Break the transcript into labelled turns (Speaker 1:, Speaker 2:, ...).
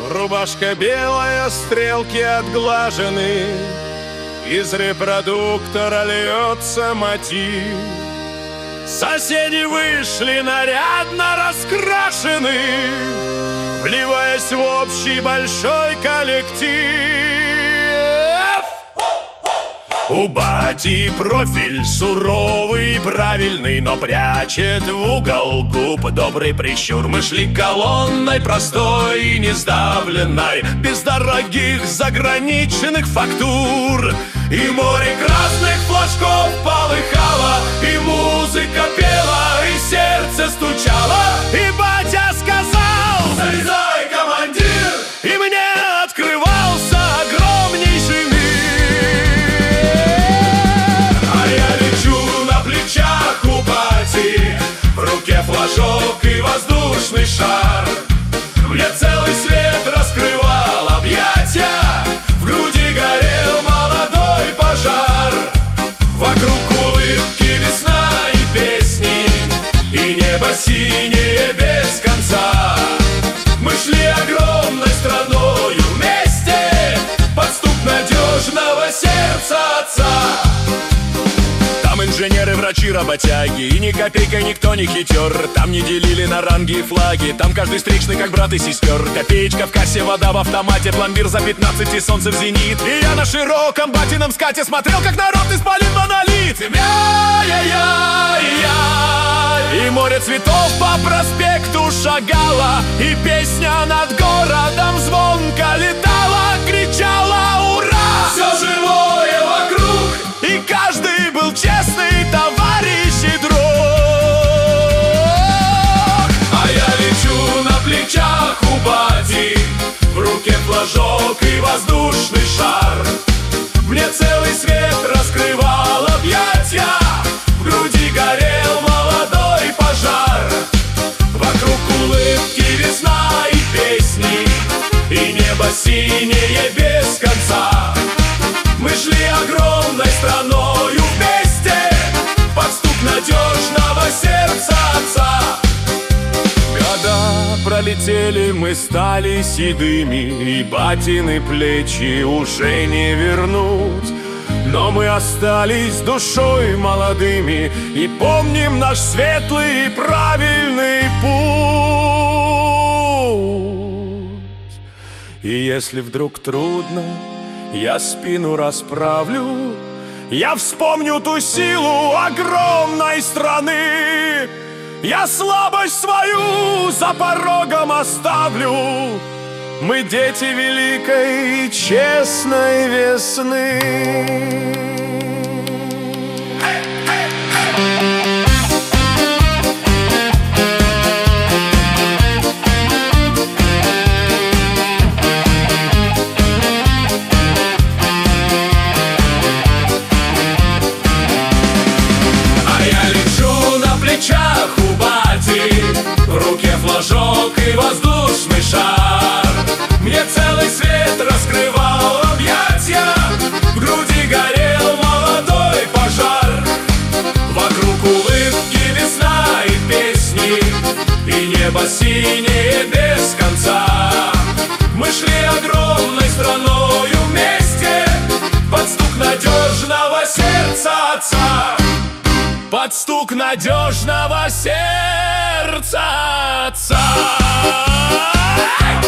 Speaker 1: Рубашка белая, стрелки отглажены, из репродуктора льется мотив. Соседи вышли нарядно раскрашены, вливаясь в общий большой коллектив. У бати профиль суровый и правильный, но прячет в угол губ добрый прищур. Мы шли колонной простой и не сдавленной, без дорогих заграничных фактур. И море красных флажков полыхало, и музыка пела, и сердце стучало. И батя сказал: залезай, командир! И мне открывался огромнейший мир. А я лечу на плечах у бати, в руке флажок и воздушный шар. Мне целый свет раскрывал объятия, в груди горел молодой пожар. Вокруг улыбки, весна и песни, и небо синее без конца. Мы шли огромной страною вместе, под стук надежного сердца отца. Там инженеры, врачи, работяги, и ни копейкой никто не хитер. Там не делили на ранги и флаги, там каждый встречный как брат и сестер. Копеечка в кассе, вода в автомате, пломбир за 15 и солнце в зенит. И я на широком батином скате смотрел, как народ испалил монолит. И море цветов по проспекту шагало, и песня над городом звонко летала, кричала ура! Все живое вокруг, и каждый был честный товарищ и друг. А я лечу на плечах у бати, в руке флажок и воздушный шар. Мне целый свет раскрывал объятия, в груди горел молодой пожар. Вокруг улыбки, весна и песни, и небо синее без конца. Мы шли огромной страною вместе, под стук надежного сердца отца. Года пролетели, мы стали седыми, и батины плечи уже не вернуть. Но мы остались душой молодыми и помним наш светлый и правильный путь. И если вдруг трудно, я спину расправлю, я вспомню ту силу огромной страны. Я слабость свою за порогом оставлю. Мы дети великой и честной весны. У бати, в руке флажок и воздушный шар. Мне целый свет раскрывал объятия, в груди горел молодой пожар. Вокруг улыбки, весна и песни, и небо синее без конца. Мы шли огромной страною вместе, под стук надежного сердца отца. Под стук надежного сердца отца.